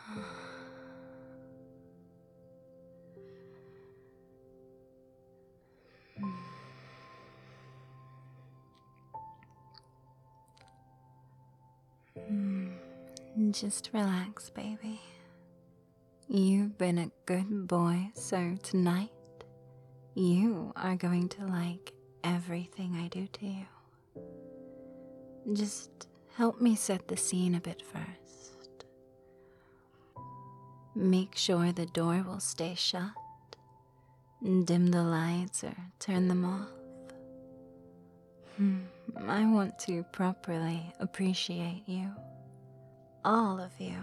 Just relax, baby. You've been a good boy, so tonight you are going to like everything I do to you. Just help me set the scene a bit first. Make sure the door will stay shut. Dim the lights or turn them off. I want to properly appreciate you. All of you.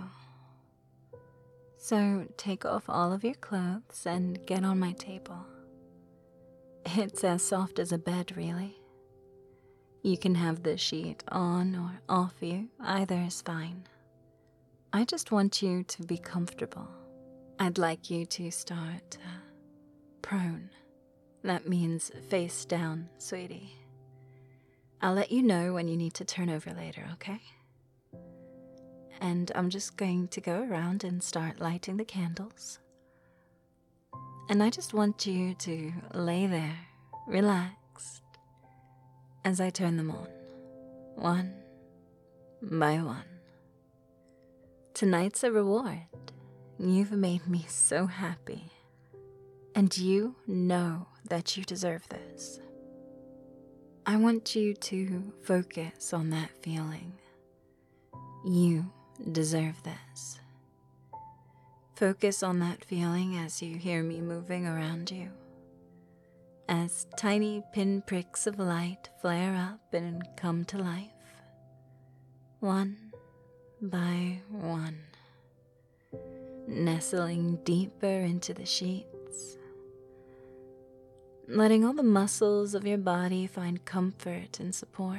So take off all of your clothes and get on my table. It's as soft as a bed, really. You can have the sheet on or off you, either is fine. I just want you to be comfortable. I'd like you to start prone. That means face down, sweetie. I'll let you know when you need to turn over later, okay? And I'm just going to go around and start lighting the candles. And I just want you to lay there, relaxed, as I turn them on, one by one. Tonight's a reward. You've made me so happy. And you know that you deserve this. I want you to focus on that feeling. You deserve this. Focus on that feeling as you hear me moving around you. As tiny pinpricks of light flare up and come to life. One by one. Nestling deeper into the sheets. Letting all the muscles of your body find comfort and support.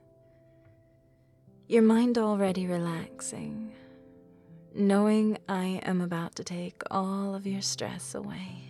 Your mind already relaxing, knowing I am about to take all of your stress away.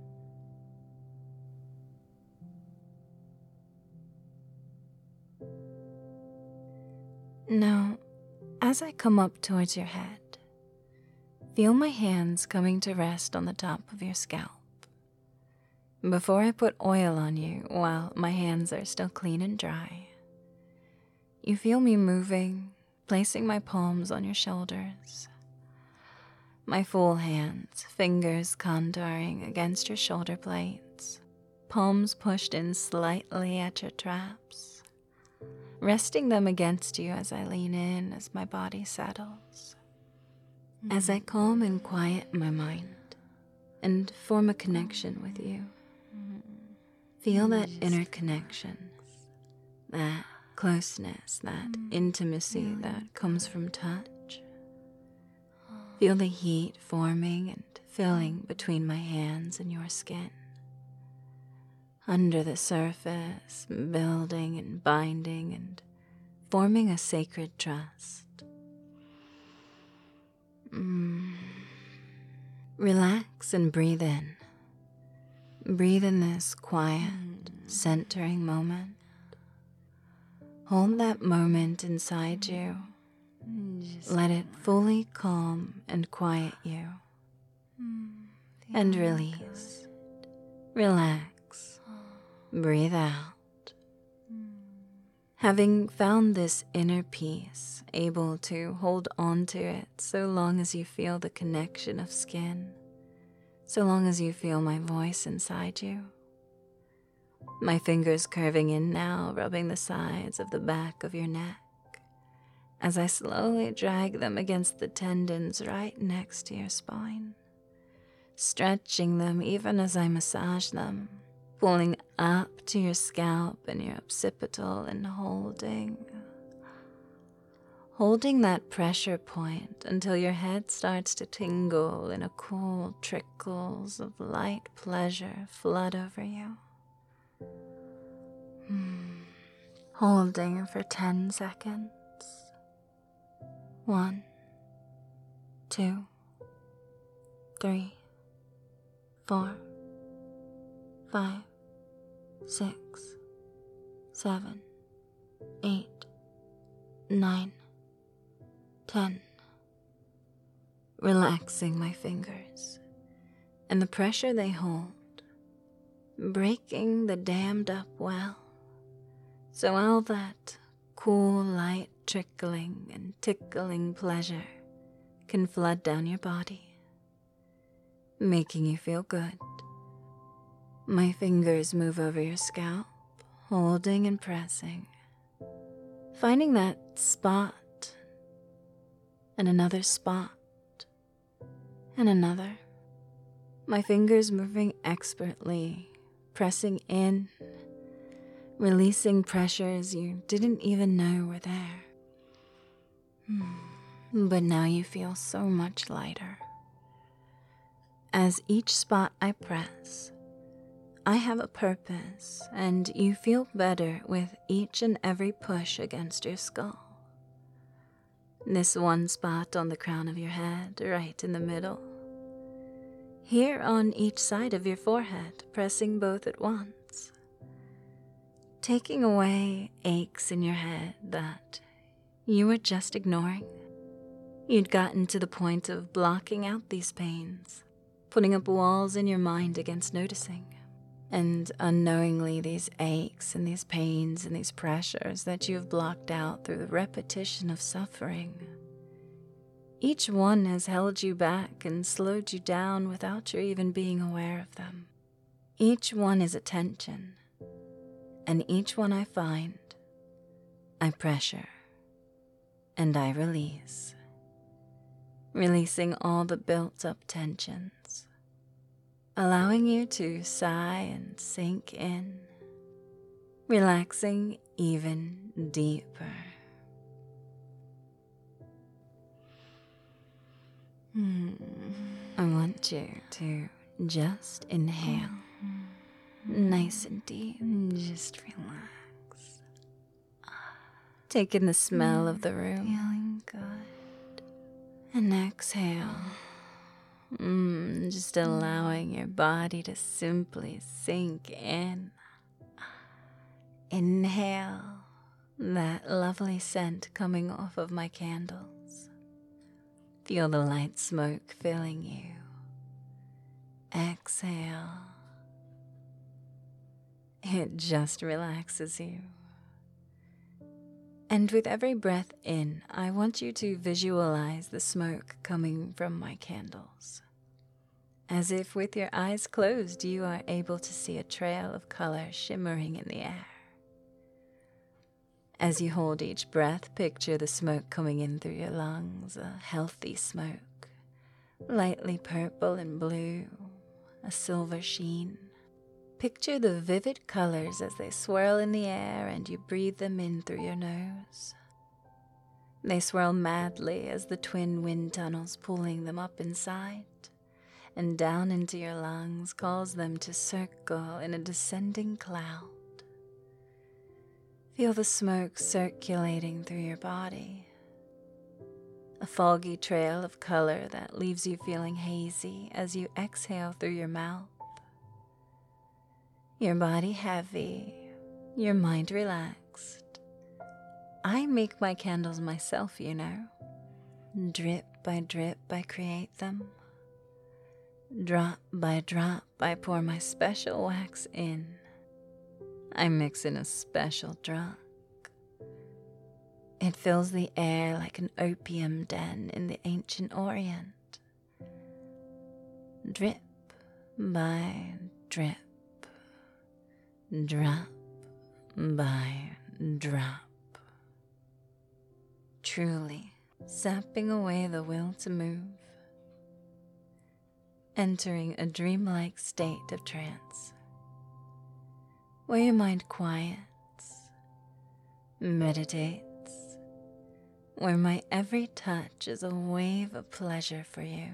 Now, as I come up towards your head, feel my hands coming to rest on the top of your scalp. Before I put oil on you while my hands are still clean and dry, you feel me moving, placing my palms on your shoulders. My full hands, fingers contouring against your shoulder blades, palms pushed in slightly at your traps, resting them against you as I lean in as my body settles. As I calm and quiet my mind and form a connection with you, feel that inner connection, that closeness, that intimacy that comes from touch. Feel the heat forming and filling between my hands and your skin. Under the surface, building and binding and forming a sacred trust. Relax and breathe in. Breathe in this quiet, centering moment. Hold that moment inside you. Let it fully calm and quiet you. And release. Relax. Breathe out. Having found this inner peace, able to hold on to it so long as you feel the connection of skin, so long as you feel my voice inside you. My fingers curving in now, rubbing the sides of the back of your neck, as I slowly drag them against the tendons right next to your spine, stretching them even as I massage them, pulling up to your scalp and your occipital and holding that pressure point until your head starts to tingle and a cool trickles of light pleasure flood over you. Holding for 10 seconds. 1, 2, 3, 4, 5, 6, 7, 8, 9, 10. relaxing my fingers and the pressure they hold, breaking the dammed up well, so all that cool light trickling and tickling pleasure can flood down your body, making you feel good. My fingers move over your scalp, holding and pressing, finding that spot and another spot and another. My fingers moving expertly, pressing in, releasing pressures you didn't even know were there. But now you feel so much lighter. As each spot I press, I have a purpose, and you feel better with each and every push against your skull. This one spot on the crown of your head, right in the middle. Here on each side of your forehead, pressing both at once. Taking away aches in your head that you were just ignoring. You'd gotten to the point of blocking out these pains, putting up walls in your mind against noticing. And unknowingly, these aches and these pains and these pressures that you've blocked out through the repetition of suffering, each one has held you back and slowed you down without your even being aware of them. Each one is a tension, and each one I find, I pressure, and I release, releasing all the built-up tensions, allowing you to sigh and sink in, relaxing even deeper. I want you to just inhale, nice and deep, just relax. Take in the smell of the room, feeling good, and exhale. Just allowing your body to simply sink in. Inhale that lovely scent coming off of my candles. Feel the light smoke filling you. Exhale. It just relaxes you. And with every breath in, I want you to visualize the smoke coming from my candles. As if with your eyes closed, you are able to see a trail of color shimmering in the air. As you hold each breath, picture the smoke coming in through your lungs, a healthy smoke, lightly purple and blue, a silver sheen. Picture the vivid colors as they swirl in the air and you breathe them in through your nose. They swirl madly as the twin wind tunnels pulling them up inside and down into your lungs cause them to circle in a descending cloud. Feel the smoke circulating through your body, a foggy trail of color that leaves you feeling hazy as you exhale through your mouth. Your body heavy, your mind relaxed. I make my candles myself, you know. Drip, I create them. Drop by drop, I pour my special wax in. I mix in a special drug. It fills the air like an opium den in the ancient Orient. Drip by drip, drop by drop. Truly sapping away the will to move, entering a dreamlike state of trance, where your mind quiets, meditates, where my every touch is a wave of pleasure for you.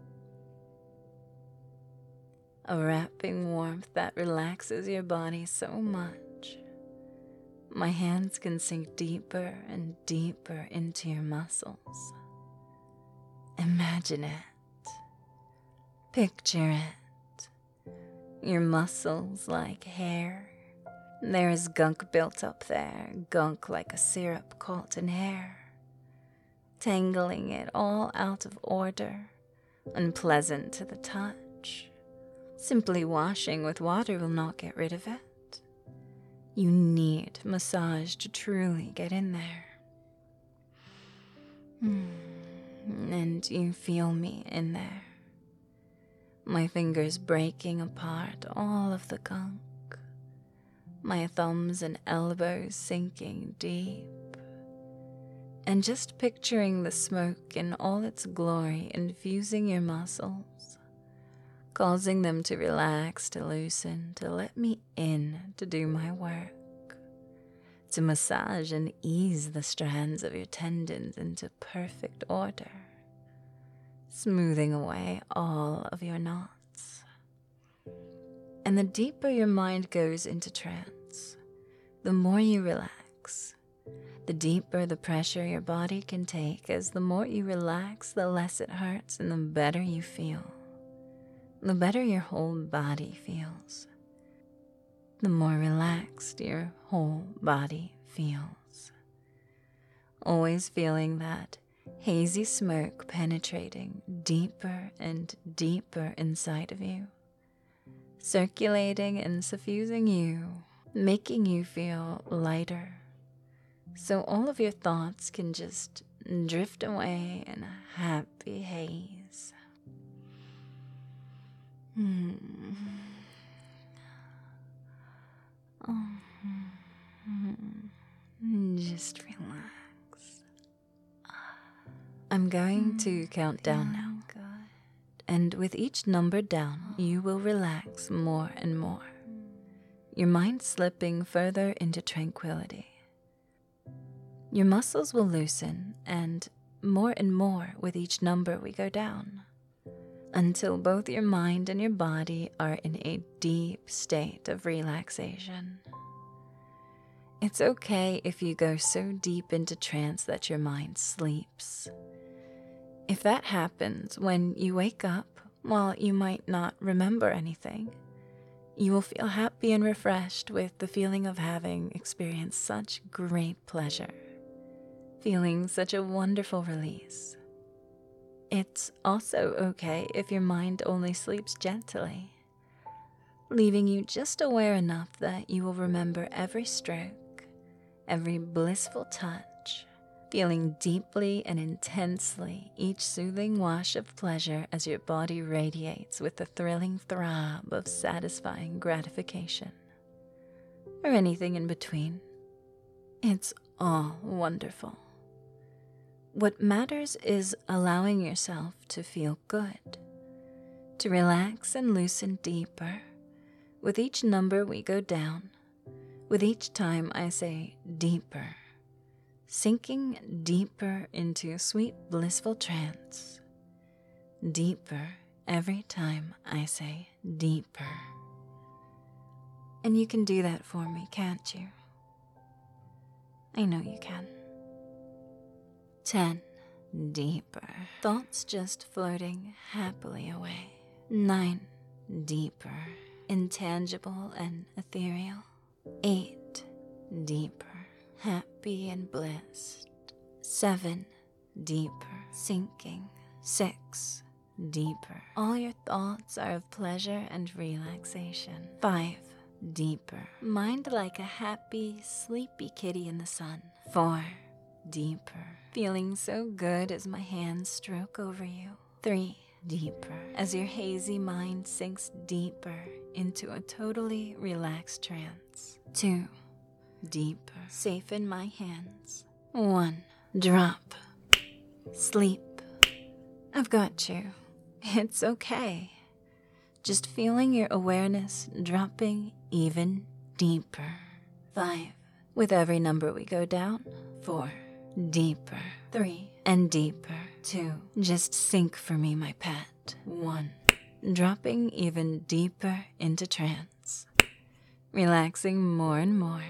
A wrapping warmth that relaxes your body so much, my hands can sink deeper and deeper into your muscles. Imagine it. Picture it. Your muscles like hair. There is gunk built up there, gunk like a syrup caught in hair, tangling it all out of order, unpleasant to the touch. Simply washing with water will not get rid of it. You need massage to truly get in there. And you feel me in there. My fingers breaking apart all of the gunk. My thumbs and elbows sinking deep. And just picturing the smoke in all its glory infusing your muscles, causing them to relax, to loosen, to let me in to do my work, to massage and ease the strands of your tendons into perfect order, smoothing away all of your knots. And the deeper your mind goes into trance, the more you relax. The deeper the pressure your body can take, as the more you relax, the less it hurts and the better you feel. The better your whole body feels. The more relaxed your whole body feels. Always feeling that hazy smoke penetrating deeper and deeper inside of you, circulating and suffusing you, making you feel lighter. So all of your thoughts can just drift away in a happy haze. Just relax. I'm going to count down now. And with each number down, you will relax more and more. Your mind slipping further into tranquility. Your muscles will loosen, and more with each number we go down, until both your mind and your body are in a deep state of relaxation. It's okay if you go so deep into trance that your mind sleeps. If that happens, when you wake up, while you might not remember anything, you will feel happy and refreshed with the feeling of having experienced such great pleasure. Feeling such a wonderful release. It's also okay if your mind only sleeps gently, leaving you just aware enough that you will remember every stroke, every blissful touch, feeling deeply and intensely each soothing wash of pleasure as your body radiates with the thrilling throb of satisfying gratification, or anything in between. It's all wonderful. What matters is allowing yourself to feel good, to relax and loosen deeper. With each number we go down, with each time I say deeper, sinking deeper into a sweet blissful trance. Deeper every time I say deeper. And you can do that for me, can't you? I know you can. 10. Deeper. Thoughts just floating happily away. 9. Deeper. Intangible and ethereal. 8. Deeper. Happy and blissed. 7. Deeper. Sinking. 6. Deeper. All your thoughts are of pleasure and relaxation. 5. Deeper. Mind like a happy, sleepy kitty in the sun. 4. Deeper. Feeling so good as my hands stroke over you. 3. Deeper. As your hazy mind sinks deeper into a totally relaxed trance. 2. Deeper. Safe in my hands. 1. Drop. Sleep. I've got you. It's okay. Just feeling your awareness dropping even deeper. 5. With every number we go down. 4. Deeper. 3. And deeper. 2. Just sink for me, my pet. 1. Dropping even deeper into trance. Relaxing more and more.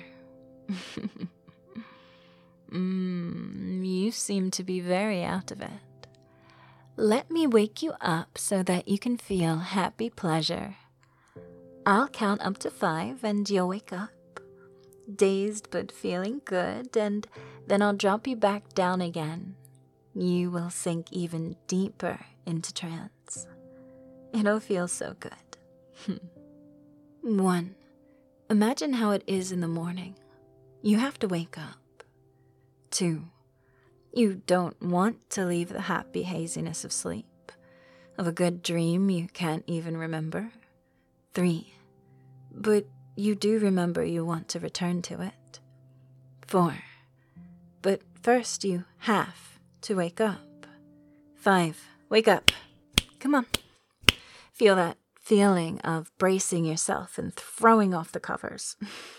You seem to be very out of it. Let me wake you up so that you can feel happy pleasure. I'll count up to 5 and you'll wake up. Dazed but feeling good, and then I'll drop you back down again. you will sink even deeper into trance. It'll feel so good. 1. Imagine how it is in the morning. You have to wake up. 2. You don't want to leave the happy haziness of sleep, of a good dream you can't even remember. 3. But you do remember you want to return to it. 4. But first you have to wake up. 5. Wake up. Come on. Feel that feeling of bracing yourself and throwing off the covers.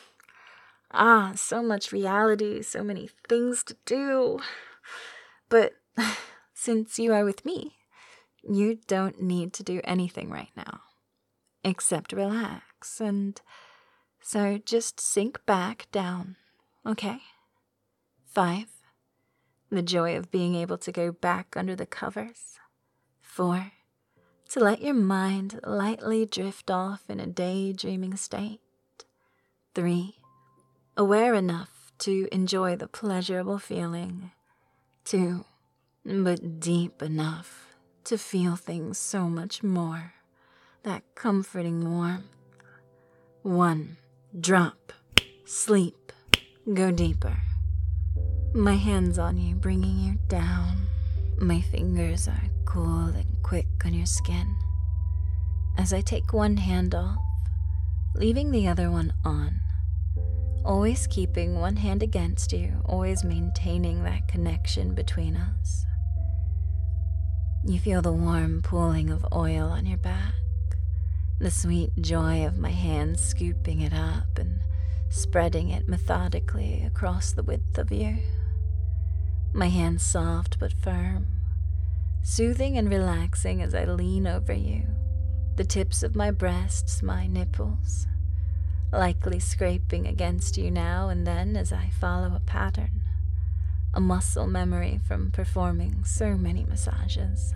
So much reality, so many things to do. But since you are with me, you don't need to do anything right now, except relax. And so just sink back down, okay? 5. The joy of being able to go back under the covers. 4. To let your mind lightly drift off in a daydreaming state. 3. Aware enough to enjoy the pleasurable feeling. 2. But deep enough to feel things so much more. That comforting warmth. 1. Drop. Sleep. Go deeper. My hands on you, bringing you down. My fingers are cool and quick on your skin. As I take one hand off, leaving the other one on. Always keeping one hand against you, always maintaining that connection between us. You feel the warm pooling of oil on your back, the sweet joy of my hands scooping it up and spreading it methodically across the width of you. My hands soft but firm, soothing and relaxing as I lean over you, the tips of my breasts, my nipples, likely scraping against you now and then as I follow a pattern, a muscle memory from performing so many massages.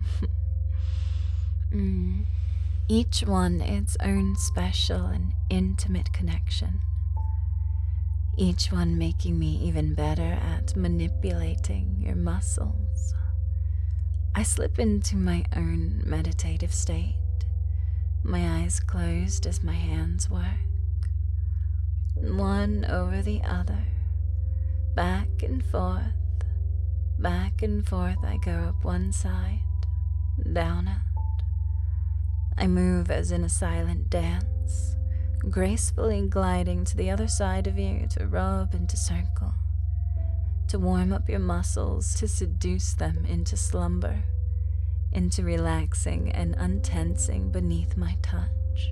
Each one its own special and intimate connection. Each one making me even better at manipulating your muscles. I slip into my own meditative state, my eyes closed as my hands work. One over the other, back and forth I go up one side, down it. I move as in a silent dance, gracefully gliding to the other side of you to rub and to circle, to warm up your muscles, to seduce them into slumber, into relaxing and untensing beneath my touch.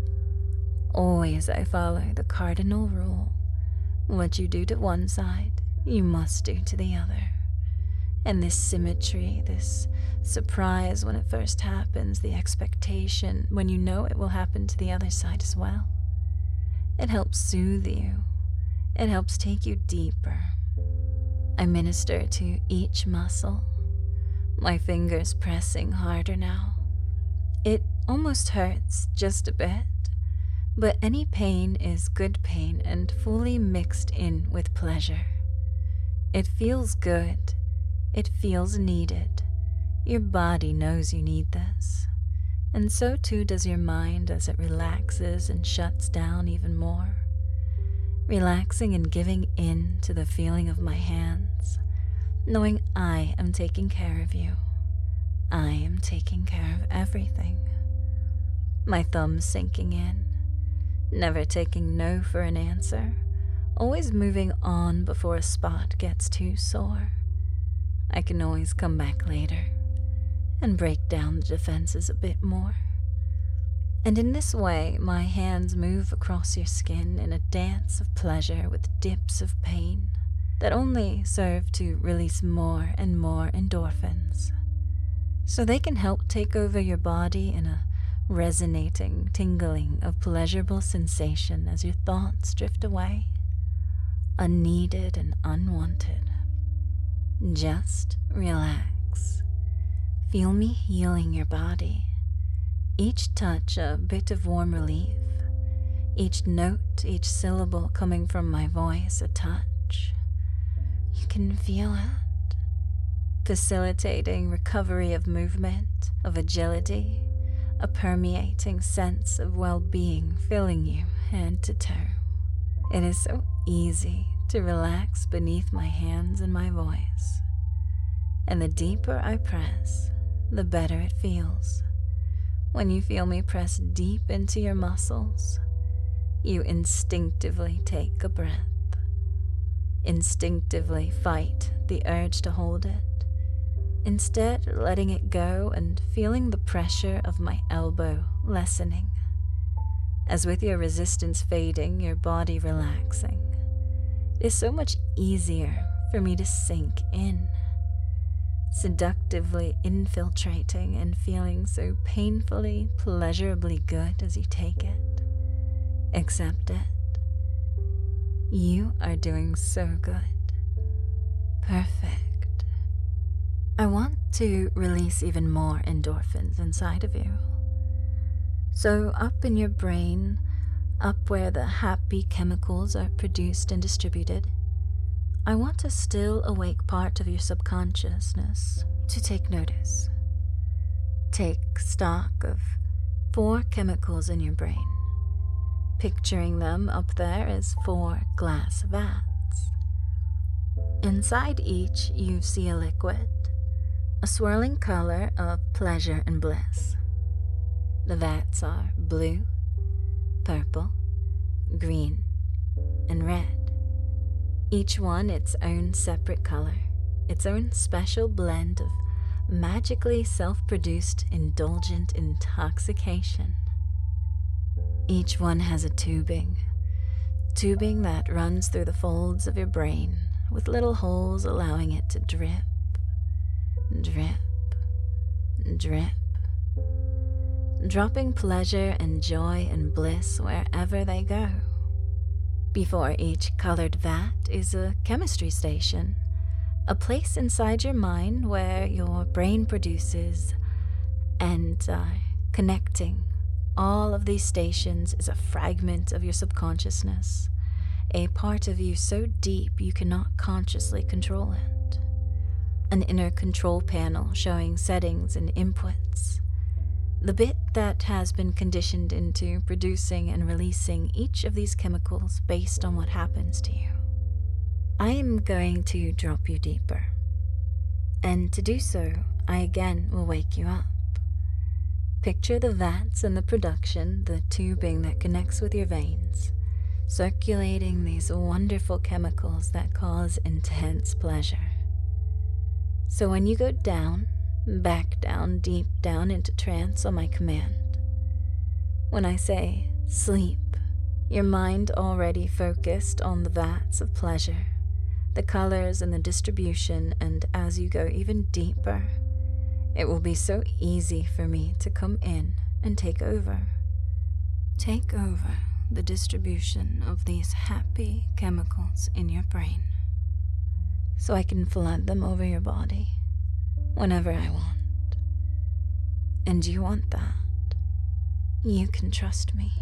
Always I follow the cardinal rule. What you do to one side, you must do to the other. And this symmetry, this surprise when it first happens, the expectation when you know it will happen to the other side as well. It helps soothe you. It helps take you deeper. I minister to each muscle, my fingers pressing harder now. It almost hurts just a bit, but any pain is good pain and fully mixed in with pleasure. It feels good. It feels needed. Your body knows you need this, and so too does your mind as it relaxes and shuts down even more, relaxing and giving in to the feeling of my hands, knowing I am taking care of you. I am taking care of everything. My thumbs sinking in, never taking no for an answer, always moving on before a spot gets too sore. I can always come back later and break down the defenses a bit more. And in this way, my hands move across your skin in a dance of pleasure with dips of pain that only serve to release more and more endorphins, so they can help take over your body in a resonating tingling of pleasurable sensation as your thoughts drift away, unneeded and unwanted. Just relax. Feel me healing your body. Each touch a bit of warm relief. Each note, each syllable coming from my voice a touch. You can feel it. facilitating recovery of movement, of agility, a permeating sense of well-being filling you head to toe. It is so easy to relax beneath my hands and my voice. And the deeper I press, the better it feels. When you feel me press deep into your muscles, you instinctively take a breath. Instinctively fight the urge to hold it, instead letting it go and feeling the pressure of my elbow lessening. As with your resistance fading, your body relaxing, it is so much easier for me to sink in, seductively infiltrating and feeling so painfully, pleasurably good as you take it. Accept it. You are doing so good. Perfect. I want to release even more endorphins inside of you. So up in your brain, up where the happy chemicals are produced and distributed, I want a still awake part of your subconsciousness to take notice. Take stock of 4 chemicals in your brain, picturing them up there as 4 glass vats. Inside each, you see a liquid, a swirling color of pleasure and bliss. The vats are blue, purple, green, and red. Each one its own separate color, its own special blend of magically self-produced indulgent intoxication. Each one has a tubing that runs through the folds of your brain with little holes allowing it to drip, drip, drip, dropping pleasure and joy and bliss wherever they go. Before each colored vat is a chemistry station, a place inside your mind where your brain produces and connecting all of these stations is a fragment of your subconsciousness, a part of you so deep you cannot consciously control it. An inner control panel showing settings and inputs. The bit that has been conditioned into producing and releasing each of these chemicals based on what happens to you. I am going to drop you deeper. And to do so, I again will wake you up. Picture the vats and the production, the tubing that connects with your veins, circulating these wonderful chemicals that cause intense pleasure. So when you go down, back down, deep down into trance on my command. When I say sleep, your mind already focused on the vats of pleasure, the colors and the distribution, and as you go even deeper, it will be so easy for me to come in and take over. Take over the distribution of these happy chemicals in your brain, so I can flood them over your body whenever I want. And you want that. You can trust me.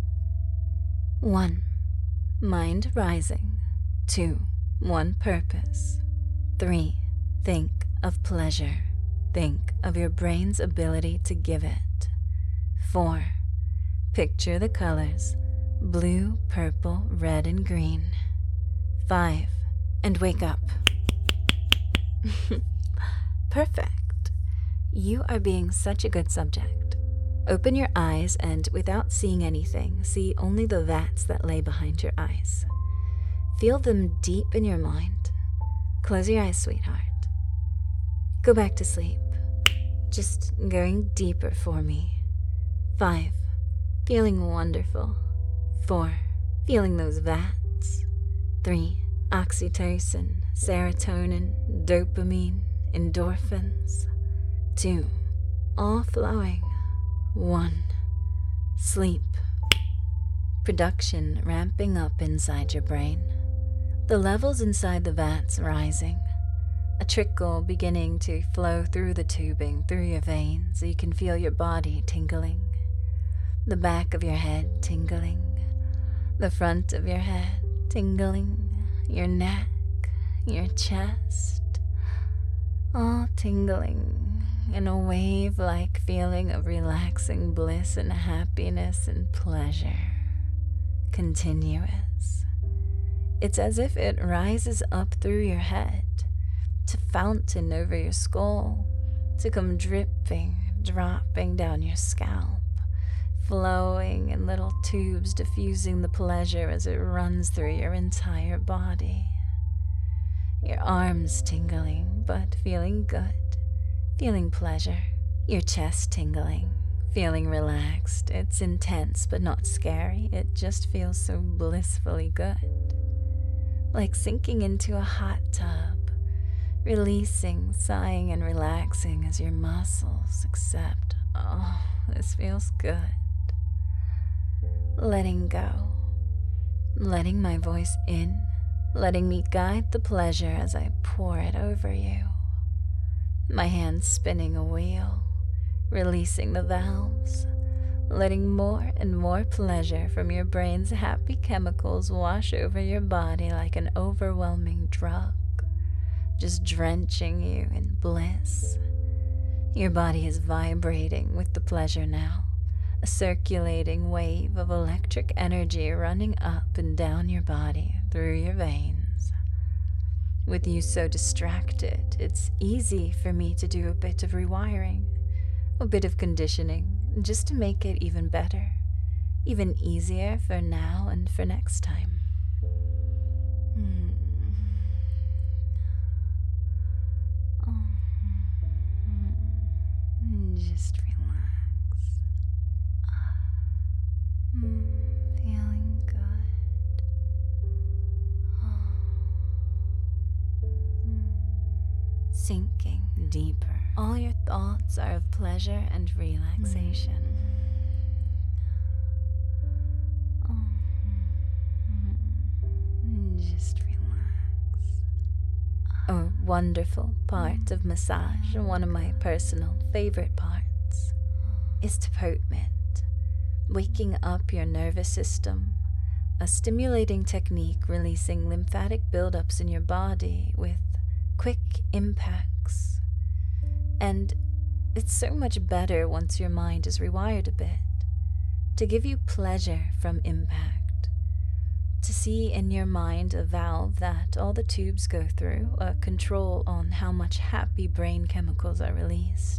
1. Mind rising. 2. One purpose. 3. Think of pleasure. Think of your brain's ability to give it. 4. Picture the colors blue, purple, red, and green. 5. And wake up. Perfect. You are being such a good subject. Open your eyes and, without seeing anything, see only the vats that lay behind your eyes. Feel them deep in your mind. Close your eyes, sweetheart. Go back to sleep. Just going deeper for me. 5. Feeling wonderful. 4. Feeling those vats. 3. Oxytocin, serotonin, dopamine, endorphins. 2. All flowing. 1. Sleep. Production ramping up inside your brain. The levels inside the vats rising. A trickle beginning to flow through the tubing, through your veins, so you can feel your body tingling. The back of your head tingling. The front of your head tingling. Your neck, your chest, all tingling in a wave-like feeling of relaxing bliss and happiness and pleasure. Continuous. It's as if it rises up through your head, to fountain over your skull, to come dripping, dropping down your scalp, flowing in little tubes, diffusing the pleasure as it runs through your entire body. Your arms tingling, but feeling good, feeling pleasure. Your chest tingling, feeling relaxed. It's intense, but not scary. It just feels so blissfully good. Like sinking into a hot tub, releasing, sighing, and relaxing as your muscles accept, oh, this feels good. Letting go, letting my voice in, letting me guide the pleasure as I pour it over you. My hands spinning a wheel, releasing the valves, letting more and more pleasure from your brain's happy chemicals wash over your body like an overwhelming drug, just drenching you in bliss. Your body is vibrating with the pleasure now, a circulating wave of electric energy running up and down your body through your veins. With you so distracted, it's easy for me to do a bit of rewiring, a bit of conditioning, just to make it even better, even easier for now and for next time. Just relax. Feeling good. Sinking deeper. All your thoughts are of pleasure and relaxation. Just relax. A wonderful part of massage, one of my personal favorite parts, is deportment. Waking up your nervous system, a stimulating technique releasing lymphatic buildups in your body with quick impacts. And it's so much better once your mind is rewired a bit, to give you pleasure from impact, to see in your mind a valve that all the tubes go through, a control on how much happy brain chemicals are released,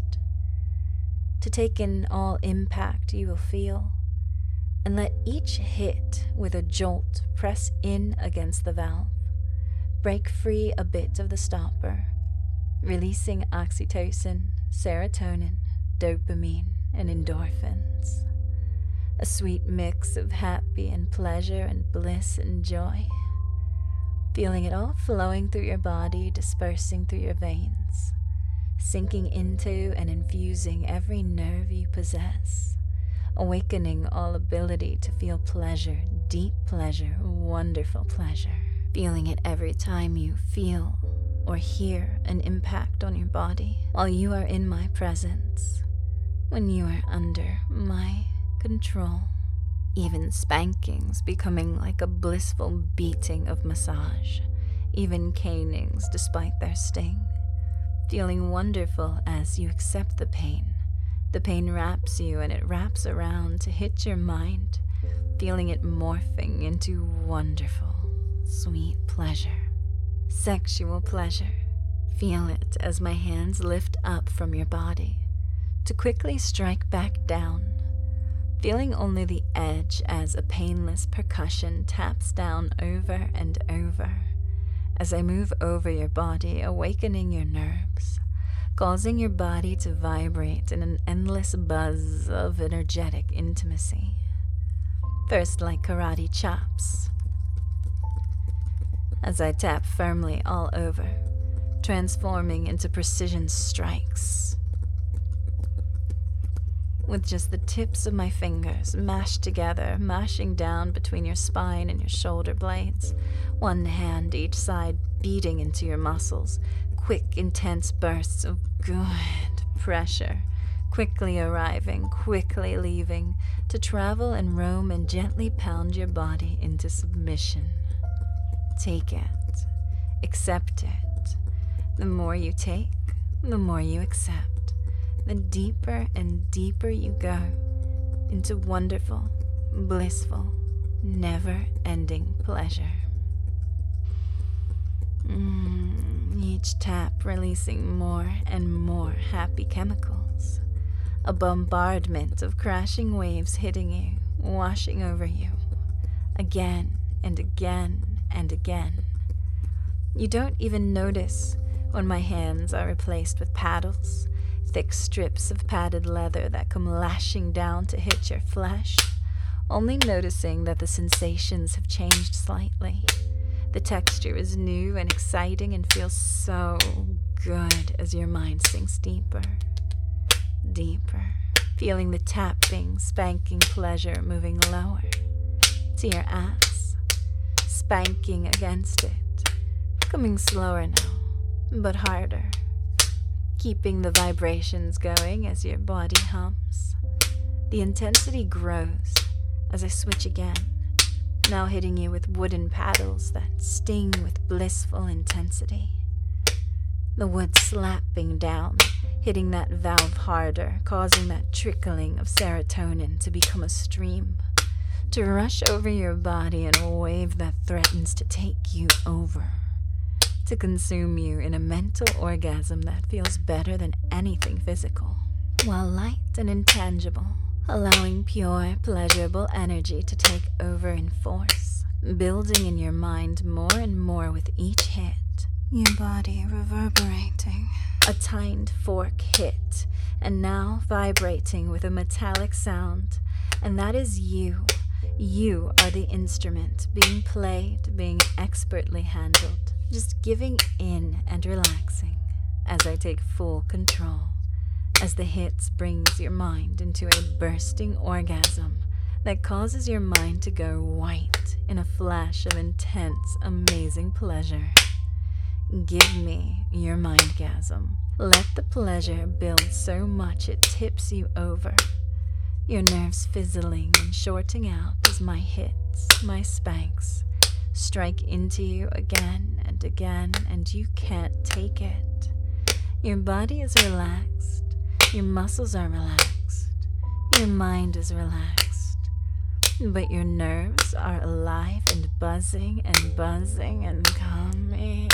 to take in all impact you will feel, and let each hit with a jolt press in against the valve, break free a bit of the stopper, releasing oxytocin, serotonin, dopamine, and endorphins. A sweet mix of happy and pleasure and bliss and joy. Feeling it all flowing through your body, dispersing through your veins, sinking into and infusing every nerve you possess, awakening all ability to feel pleasure, deep pleasure, wonderful pleasure. Feeling it every time you feel or hear an impact on your body while you are in my presence, when you are under my control. Even spankings becoming like a blissful beating of massage, even canings despite their sting. Feeling wonderful as you accept the pain. The pain wraps you and it wraps around to hit your mind, feeling it morphing into wonderful, sweet pleasure. Sexual pleasure. Feel it as my hands lift up from your body to quickly strike back down, feeling only the edge as a painless percussion taps down over and over as I move over your body, awakening your nerves, causing your body to vibrate in an endless buzz of energetic intimacy. First like karate chops, as I tap firmly all over, transforming into precision strikes. With just the tips of my fingers mashed together, mashing down between your spine and your shoulder blades, one hand each side beating into your muscles, quick, intense bursts of good pressure, quickly arriving, quickly leaving, to travel and roam and gently pound your body into submission. Take it. Accept it. The more you take, the more you accept, the deeper and deeper you go into wonderful, blissful, never-ending pleasure. Each tap releasing more and more happy chemicals. A bombardment of crashing waves hitting you, washing over you, again and again and again. You don't even notice when my hands are replaced with paddles, thick strips of padded leather that come lashing down to hit your flesh, only noticing that the sensations have changed slightly. The texture is new and exciting and feels so good as your mind sinks deeper, deeper, feeling the tapping, spanking pleasure moving lower to your ass, spanking against it, coming slower now, but harder, keeping the vibrations going as your body hums. The intensity grows as I switch again, now hitting you with wooden paddles that sting with blissful intensity. The wood slapping down, hitting that valve harder, causing that trickling of serotonin to become a stream, to rush over your body in a wave that threatens to take you over, to consume you in a mental orgasm that feels better than anything physical, while light and intangible, allowing pure, pleasurable energy to take over in force, building in your mind more and more with each hit, your body reverberating. A tined fork hit, and now vibrating with a metallic sound, and that is you. You are the instrument, being played, being expertly handled, just giving in and relaxing as I take full control. As the hits brings your mind into a bursting orgasm that causes your mind to go white in a flash of intense, amazing pleasure. Give me your mindgasm. Let the pleasure build so much it tips you over. Your nerves fizzling and shorting out as my hits, my spanks, strike into you again and again, and you can't take it. Your body is relaxed. Your muscles are relaxed, your mind is relaxed, but your nerves are alive and buzzing and coming.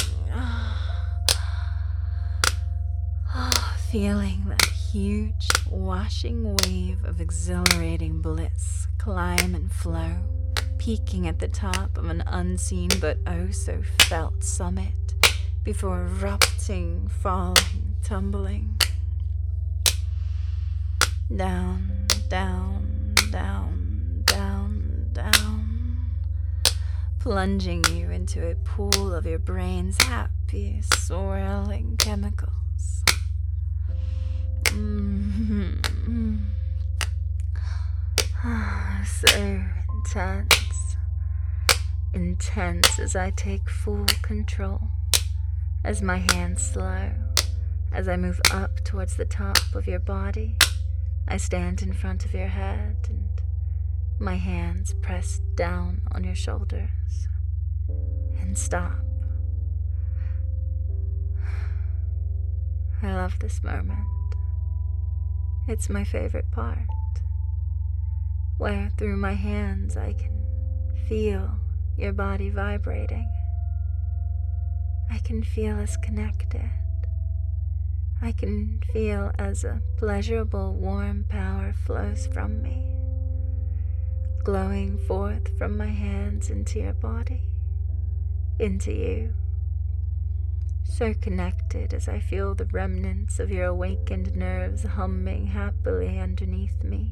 Feeling that huge washing wave of exhilarating bliss climb and flow, peaking at the top of an unseen but oh so felt summit before erupting, falling, tumbling. Down, down, down, down, down, plunging you into a pool of your brain's happy, swirling chemicals. So intense as I take full control, as my hands slow, as I move up towards the top of your body. I stand in front of your head and my hands press down on your shoulders and stop. I love this moment. It's my favorite part, where through my hands I can feel your body vibrating. I can feel us connected. I can feel as a pleasurable, warm power flows from me, glowing forth from my hands into your body, into you. So connected as I feel the remnants of your awakened nerves humming happily underneath me.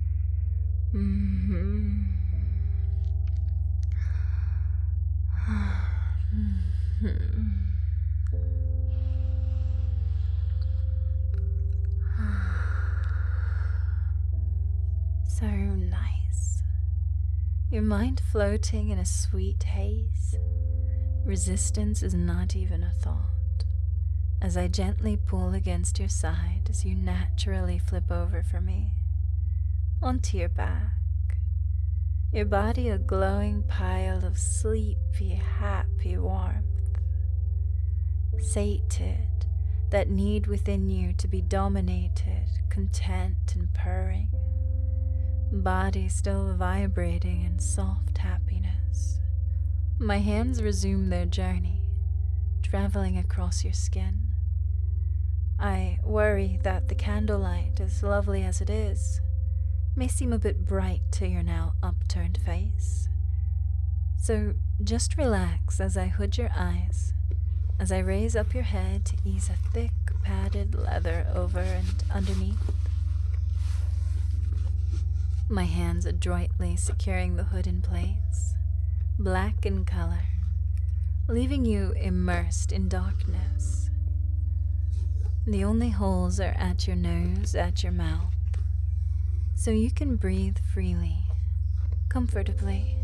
So nice. Your mind floating in a sweet haze. Resistance is not even a thought, as I gently pull against your side as you naturally flip over for me, onto your back, your body a glowing pile of sleepy, happy warmth, sated, that need within you to be dominated, content and purring, body still vibrating in soft happiness. My hands resume their journey, traveling across your skin. I worry that the candlelight, as lovely as it is, may seem a bit bright to your now upturned face. So just relax as I hood your eyes, as I raise up your head to ease a thick padded leather over and underneath. My hands adroitly securing the hood in place, black in color, leaving you immersed in darkness. The only holes are at your nose, at your mouth, so you can breathe freely, comfortably.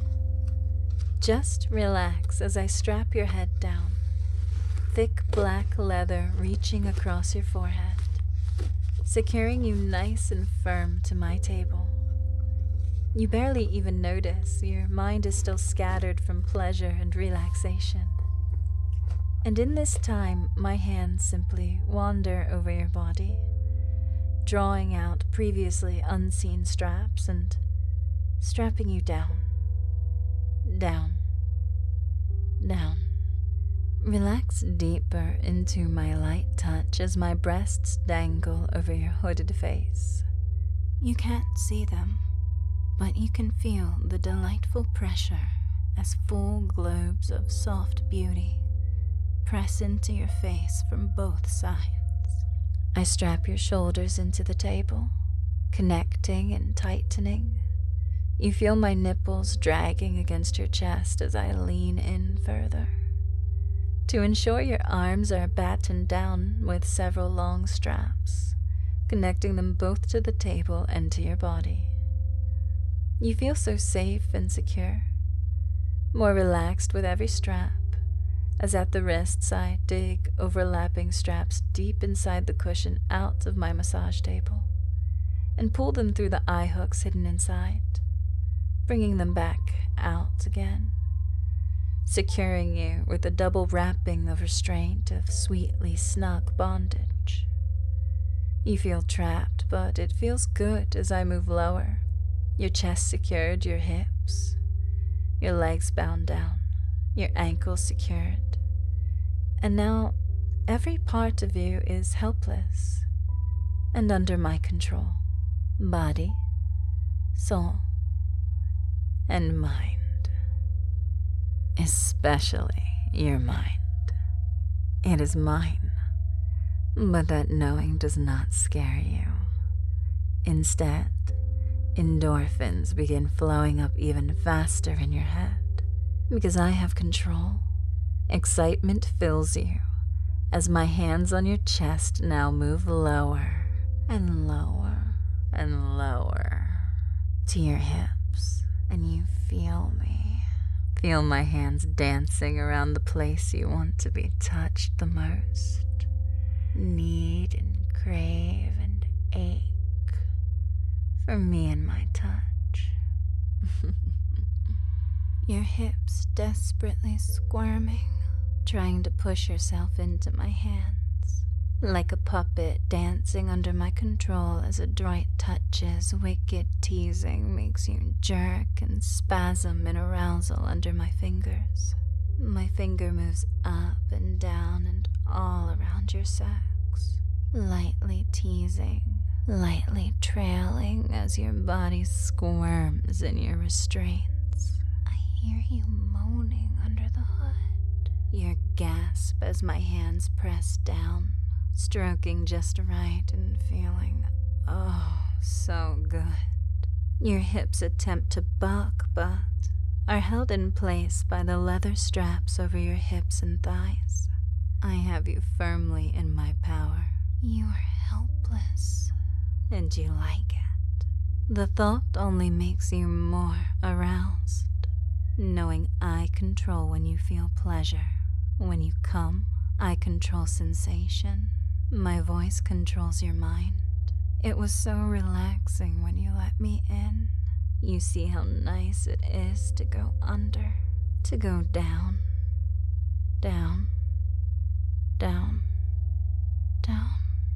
Just relax as I strap your head down, thick black leather reaching across your forehead, securing you nice and firm to my table. You barely even notice, your mind is still scattered from pleasure and relaxation. And in this time, my hands simply wander over your body, drawing out previously unseen straps and strapping you down, down, down. Relax deeper into my light touch as my breasts dangle over your hooded face. You can't see them, but you can feel the delightful pressure as full globes of soft beauty press into your face from both sides. I strap your shoulders into the table, connecting and tightening. You feel my nipples dragging against your chest as I lean in further. To ensure your arms are battened down with several long straps, connecting them both to the table and to your body. You feel so safe and secure, more relaxed with every strap, as at the wrists I dig overlapping straps deep inside the cushion out of my massage table and pull them through the eye hooks hidden inside, bringing them back out again, securing you with a double wrapping of restraint of sweetly snug bondage. You feel trapped, but it feels good as I move lower, your chest secured, your hips, your legs bound down, your ankles secured. And now every part of you is helpless and under my control, body, soul, and mind. Especially your mind. It is mine, but that knowing does not scare you. Instead, endorphins begin flowing up even faster in your head, because I have control. Excitement fills you as my hands on your chest now move lower and lower and lower to your hips, and you feel me. Feel my hands dancing around the place you want to be touched the most. Need and crave and ache for me and my touch. Your hips desperately squirming, trying to push yourself into my hands, like a puppet dancing under my control as adroit touches, wicked teasing makes you jerk and spasm in arousal under my fingers. My finger moves up and down and all around your sex, lightly teasing, lightly trailing as your body squirms in your restraints. I hear you moaning under the hood. Your gasp as my hands press down, stroking just right and feeling, oh, so good. Your hips attempt to buck, but are held in place by the leather straps over your hips and thighs. I have you firmly in my power. You are helpless, and you like it. The thought only makes you more aroused, knowing I control when you feel pleasure. When you come, I control sensation. My voice controls your mind. It was so relaxing when you let me in. You see how nice it is to go under, to go down, down, down, down,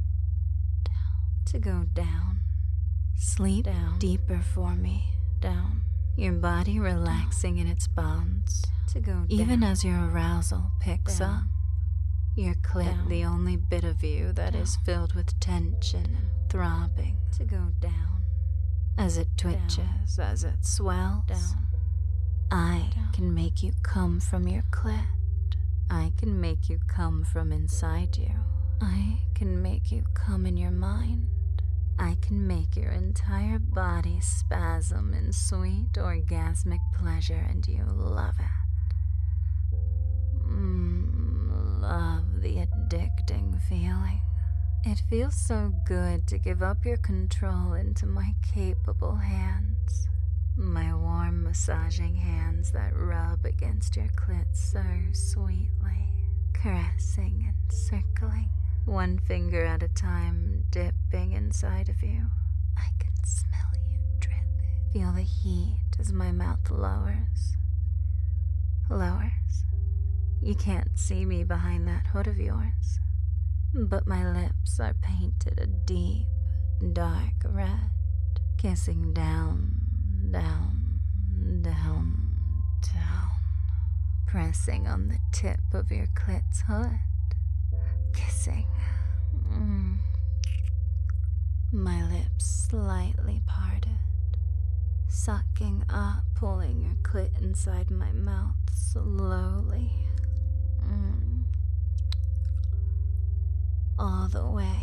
to go down. Sleep down deeper for me, down. Your body relaxing in its bonds, to go down. Even as your arousal picks up, your clit, the only bit of you that is filled with tension and throbbing, to go down. As it twitches, as it swells, I can make you come from your clit. I can make you come from inside you. I can make you come in your mind. I can make your entire body spasm in sweet orgasmic pleasure, and you love it. Love the addicting feeling. It feels so good to give up your control into my capable hands. My warm massaging hands that rub against your clit so sweetly, caressing and circling, one finger at a time, dipping inside of you. I can smell you dripping. Feel the heat as my mouth lowers. You can't see me behind that hood of yours, but my lips are painted a deep, dark red, kissing down, down, down, down, pressing on the tip of your clit's hood, kissing. My lips slightly parted, sucking up, pulling your clit inside my mouth slowly. All the way.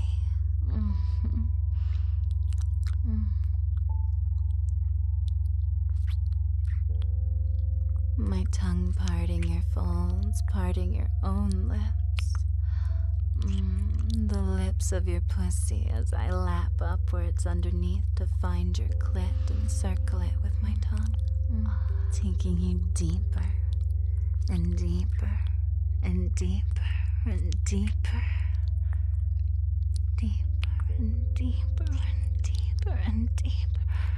My tongue parting your folds, parting your own lips. The lips of your pussy as I lap upwards underneath to find your clit and circle it with my tongue, taking you deeper and deeper and deeper and deeper, deeper and deeper and deeper and deeper.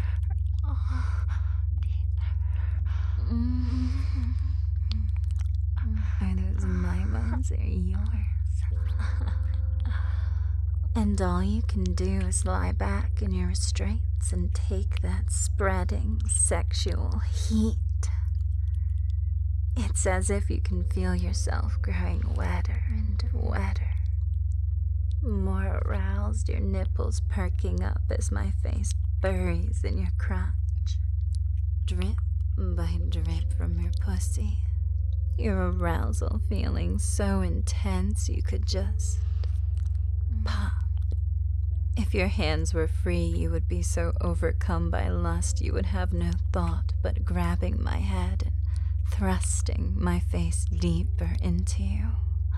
Are those my bones or yours? And all you can do is lie back in your restraints and take that spreading sexual heat. It's as if you can feel yourself growing wetter and wetter. More aroused, your nipples perking up as my face buries in your crotch. Drip by drip from your pussy. Your arousal feeling so intense you could just pop. If your hands were free, you would be so overcome by lust you would have no thought but grabbing my head and thrusting my face deeper into you.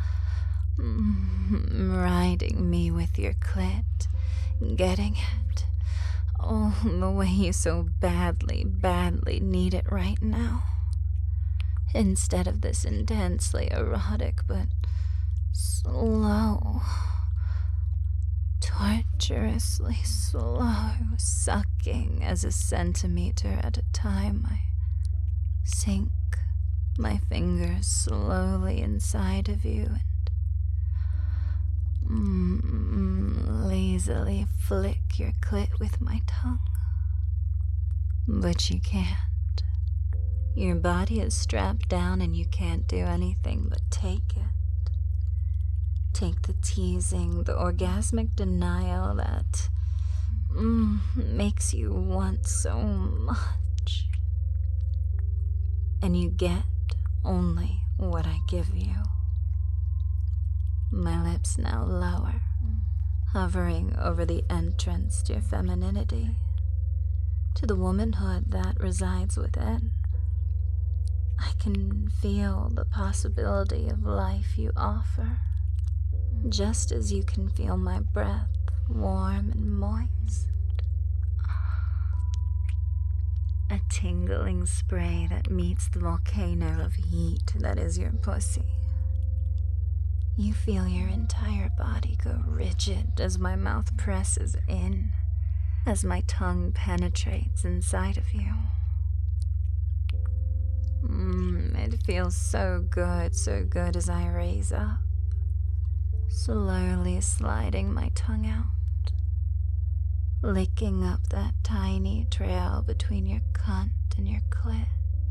Riding me with your clit, getting it. Oh, the way you so badly, badly need it right now. Instead of this intensely erotic but slow, torturously slow sucking as a centimeter at a time, I sink my fingers slowly inside of you and lazily flick your clit with my tongue. But you can't. Your body is strapped down and you can't do anything but take it. Take the teasing, the orgasmic denial that makes you want so much. And you get only what I give you. My lips now lower, hovering over the entrance to your femininity, to the womanhood that resides within. I can feel the possibility of life you offer, just as you can feel my breath warm and moist. A tingling spray that meets the volcano of heat that is your pussy. You feel your entire body go rigid as my mouth presses in, as my tongue penetrates inside of you. It feels so good as I raise up, slowly sliding my tongue out, licking up that tiny trail between your cunt and your clit,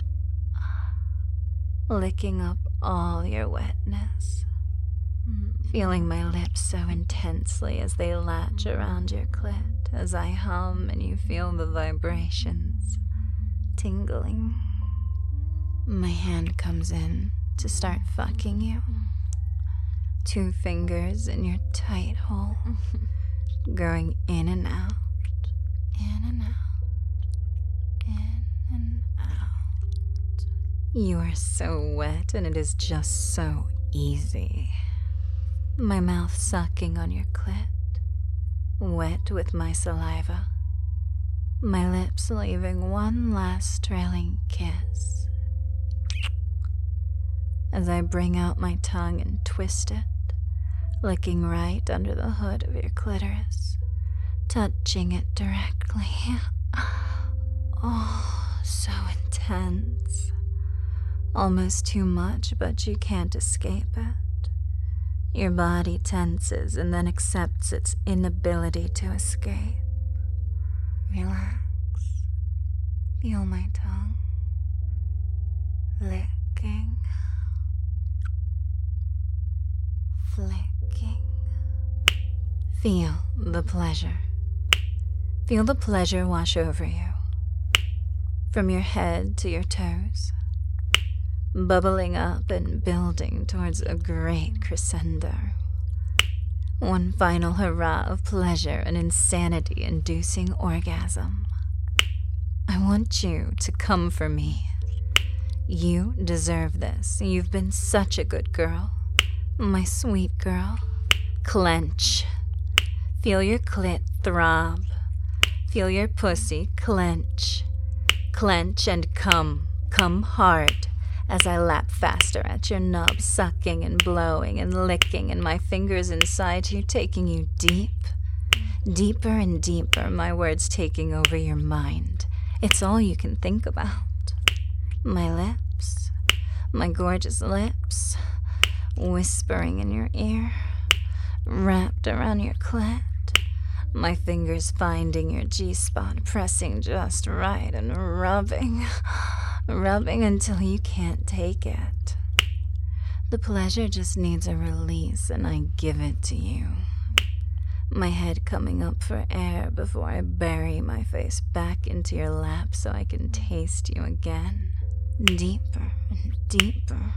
licking up all your wetness, feeling my lips so intensely as they latch around your clit as I hum and you feel the vibrations tingling. My hand comes in to start fucking you. 2 fingers in your tight hole, going in and out, in and out, in and out. You are so wet and it is just so easy. My mouth sucking on your clit, wet with my saliva. My lips leaving one last trailing kiss. As I bring out my tongue and twist it, licking right under the hood of your clitoris, touching it directly. Oh, so intense. Almost too much, but you can't escape it. Your body tenses and then accepts its inability to escape. Relax. Feel my tongue. Licking. Flicking. Feel the pleasure. Feel the pleasure wash over you. From your head to your toes. Bubbling up and building towards a great crescendo. One final hurrah of pleasure and insanity-inducing orgasm. I want you to come for me. You deserve this. You've been such a good girl. My sweet girl. Clench. Feel your clit throb. Feel your pussy clench. Clench and come. Come hard. As I lap faster at your nub, sucking and blowing and licking, and my fingers inside you, taking you deep, deeper and deeper, my words taking over your mind. It's all you can think about. My lips, my gorgeous lips, whispering in your ear, wrapped around your clit, my fingers finding your G-spot, pressing just right and rubbing until you can't take it. The pleasure just needs a release, and I give it to you. My head coming up for air before I bury my face back into your lap so I can taste you again. Deeper and deeper.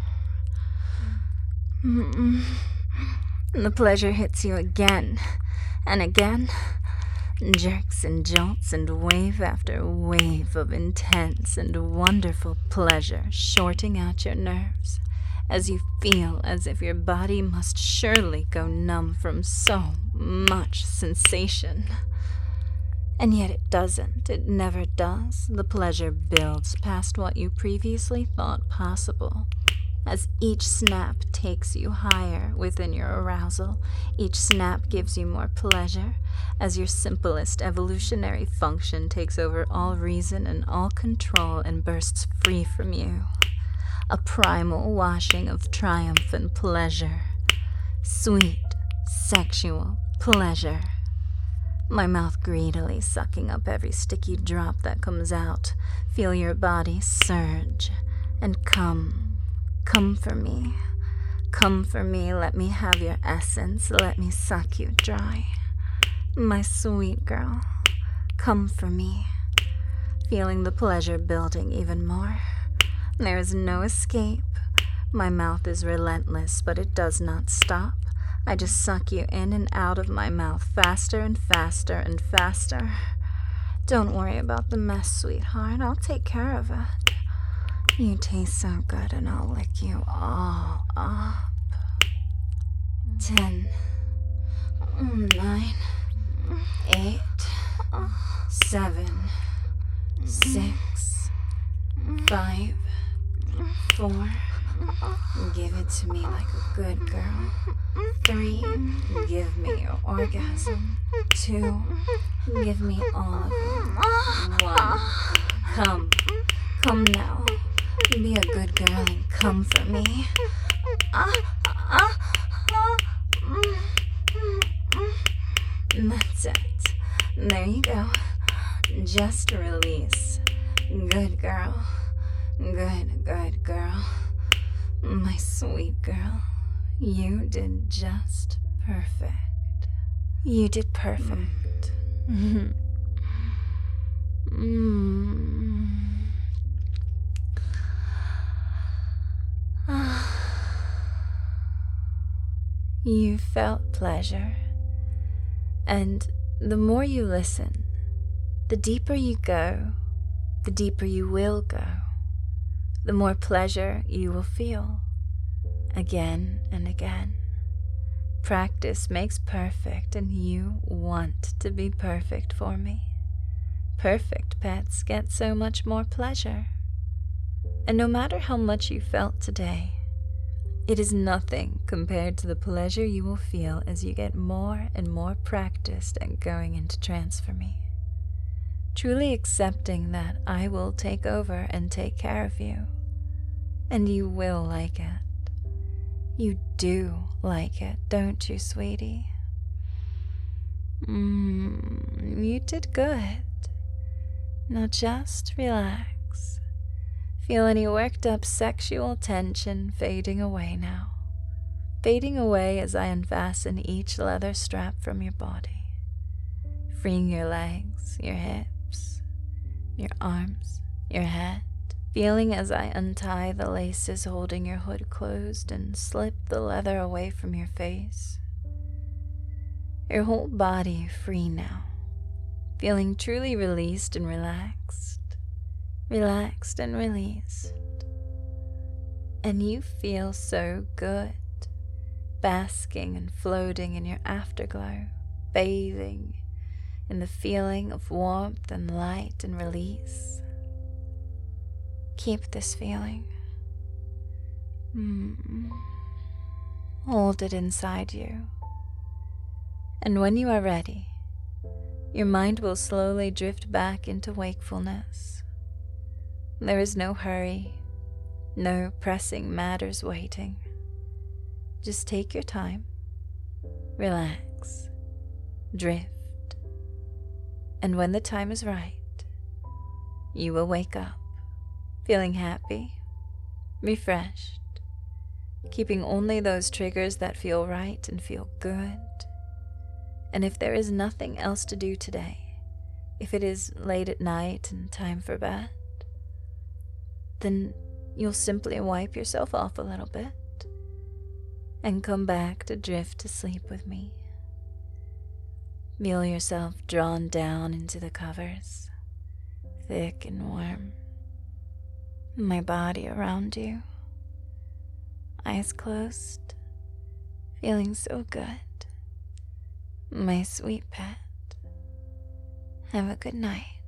And the pleasure hits you again and again. Jerks and jolts and wave after wave of intense and wonderful pleasure shorting out your nerves as you feel as if your body must surely go numb from so much sensation. And yet it doesn't. It never does. The pleasure builds past what you previously thought possible. As each snap takes you higher within your arousal, each snap gives you more pleasure, as your simplest evolutionary function takes over all reason and all control and bursts free from you. A primal washing of triumph and pleasure. Sweet, sexual pleasure. My mouth greedily sucking up every sticky drop that comes out. Feel your body surge and come. Come for me. Come for me. Let me have your essence. Let me suck you dry. My sweet girl, come for me. Feeling the pleasure building even more. There is no escape. My mouth is relentless, but it does not stop. I just suck you in and out of my mouth faster and faster and faster. Don't worry about the mess, sweetheart. I'll take care of it. You taste so good, and I'll lick you all up. 10, 9, 8, 7, 6, 5, 4. Give it to me like a good girl. 3, give me your orgasm. 2, give me all of it. 1, come now. Be a good girl and come for me. That's it. There you go. Just release. Good girl. Good girl. My sweet girl. You did just perfect. You did perfect. You felt pleasure, and the more you listen, the deeper you go, the deeper you will go, the more pleasure you will feel, again and again. Practice makes perfect, and you want to be perfect for me. Perfect pets get so much more pleasure. And no matter how much you felt today, it is nothing compared to the pleasure you will feel as you get more and more practiced at going into trance for me. Truly accepting that I will take over and take care of you. And you will like it. You do like it, don't you, sweetie? You did good. Now just relax. Feel any worked up sexual tension fading away now. Fading away as I unfasten each leather strap from your body. Freeing your legs, your hips, your arms, your head. Feeling as I untie the laces holding your hood closed and slip the leather away from your face. Your whole body free now. Feeling truly released and relaxed. Relaxed and released. And you feel so good, basking and floating in your afterglow, bathing in the feeling of warmth and light and release. Keep this feeling. Hold it inside you. And when you are ready, your mind will slowly drift back into wakefulness. There is no hurry, no pressing matters waiting. Just take your time, relax, drift, and when the time is right, you will wake up, feeling happy, refreshed, keeping only those triggers that feel right and feel good. And if there is nothing else to do today, if it is late at night and time for bed, then you'll simply wipe yourself off a little bit and come back to drift to sleep with me. Feel yourself drawn down into the covers, thick and warm. My body around you, eyes closed, feeling so good. My sweet pet, have a good night.